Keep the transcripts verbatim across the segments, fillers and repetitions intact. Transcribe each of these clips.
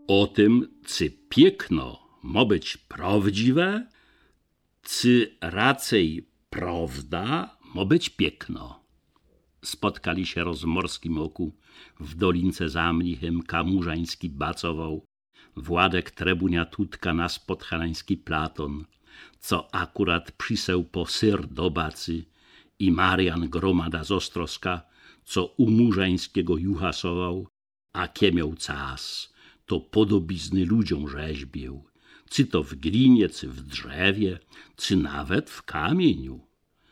o tym, czy piekno ma być prawdziwe, czy raczej prawda ma być piekno. Spotkali się roz morskim oku, w dolince za mnichem Kamurzański bacował, Władek Trebunia Tutka na spodchalański Platon, co akurat przyseł po syr do bacy, i Marian Gromada z Ostroska, co u Murzańskiego juchasował, a kiemiał cas, to podobizny ludziom rzeźbił, czy to w glinie, czy w drzewie, czy nawet w kamieniu.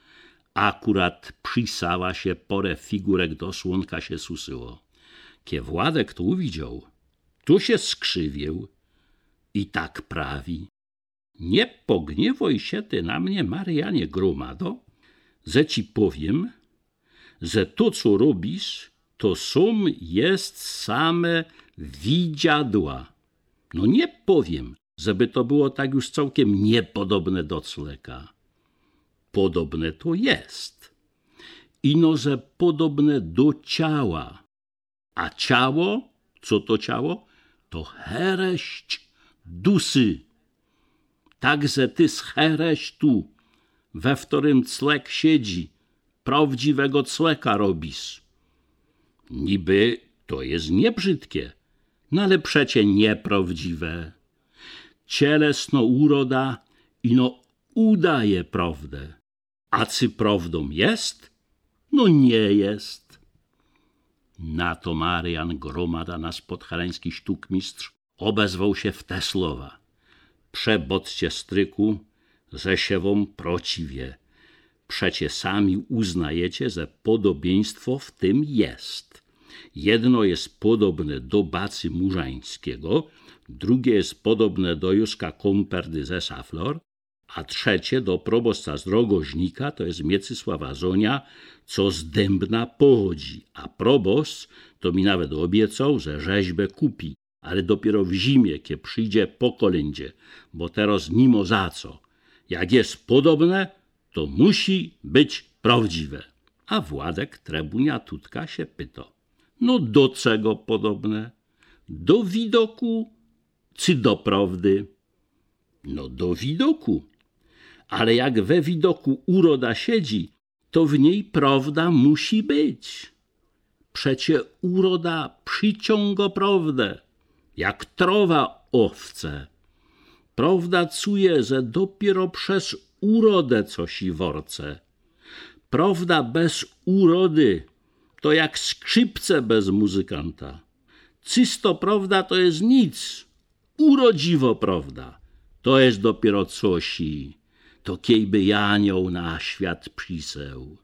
Akurat przysała się porę figurek do słonka się susyło. Kie Władek to uwidział, tu się skrzywił i tak prawi. Nie pogniewoj się ty na mnie, Marianie Gromado, że ci powiem, że to, co robisz, to są jest same widziadła. No nie powiem, żeby to było tak już całkiem niepodobne do człowieka. Podobne to jest. Ino, że podobne do ciała. A ciało, co to ciało? To hereść dusy. Także ty z hereśtu, we którym clek siedzi, prawdziwego cleka robisz. Niby to jest niebrzydkie, no ale przecie nieprawdziwe. Cielesno uroda ino udaje prawdę. A czy prawdą jest? No nie jest. Na to Marian Gromada, nasz podhalański sztukmistrz, obezwał się w te słowa. Przebodźcie stryku, że się wam prociwie. Przecie sami uznajecie, że podobieństwo w tym jest. Jedno jest podobne do Bacy Murzańskiego, drugie jest podobne do Józka Komperdy ze Saflor, a trzecie do proboszcza z Rogoźnika, to jest Mieczysława Zonia, co z Dębna pochodzi, a proboszcz to mi nawet obiecał, że rzeźbę kupi, ale dopiero w zimie, kie przyjdzie po kolędzie, bo teraz nimo za co. Jak jest podobne, to musi być prawdziwe. A Władek Trebunia Tutka się pyta, no do czego podobne? Do widoku czy do prawdy? No do widoku. Ale jak we widoku uroda siedzi, to w niej prawda musi być. Przecie uroda przyciąga prawdę, jak trowa owce. Prawda czuje, że dopiero przez urodę coś i worce. Prawda bez urody to jak skrzypce bez muzykanta. Czysto prawda to jest nic. Urodziwo prawda to jest dopiero coś i to kiejby janioł na świat przyseł.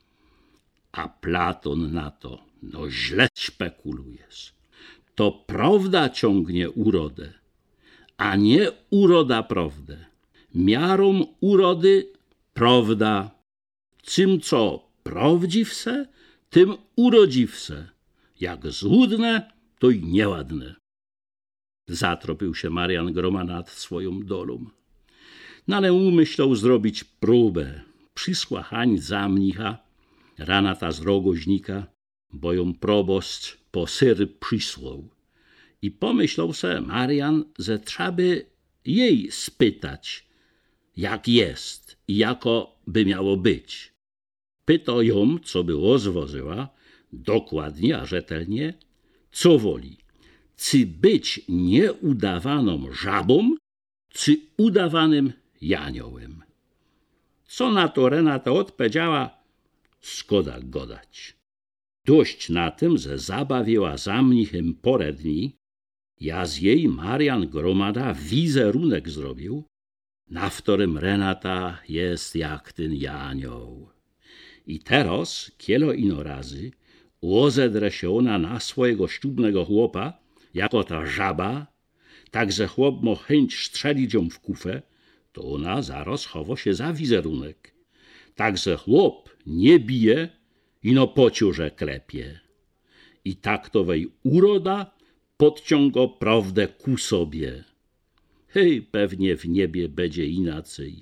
A Platon na to, no źle spekulujesz. To prawda ciągnie urodę, a nie uroda prawdę. Miarą urody prawda. Czym co prawdziwse, tym urodziwse. Jak złudne, to i nieładne. Zatropił się Marian Groma nad swoją dolą. No ale umyślał zrobić próbę. Przysła hań za mnicha, rana ta z Rogoźnika, bo ją proboszcz po syr przysłał. I pomyślał se Marian, że trzeba by jej spytać, jak jest i jako by miało być. Pytał ją, co było zwozyła, dokładnie, a rzetelnie, co woli. Czy być nieudawaną żabą, czy udawanym janiołem. Co na to Renata odpowiedziała, szkoda godać. Dość na tym, że zabawiła za mnichem porę dni, ja z jej Marian Gromada wizerunek zrobił, na którym Renata jest jak ten janioł. I teraz, kielo ino razy, łozedre się ona na swojego ślubnego chłopa, jako ta żaba, tak że chłop mo chęć strzelić ją w kufę, to ona zaraz chowa się za wizerunek. Także chłop nie bije, ino pociurze klepie. I tak to wej uroda podciąga prawdę ku sobie. Hej, pewnie w niebie będzie inaczej.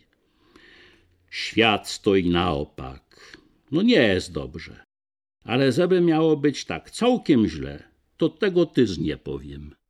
Świat stoi na opak. No nie jest dobrze. Ale żeby miało być tak całkiem źle, to tego tyz nie powiem.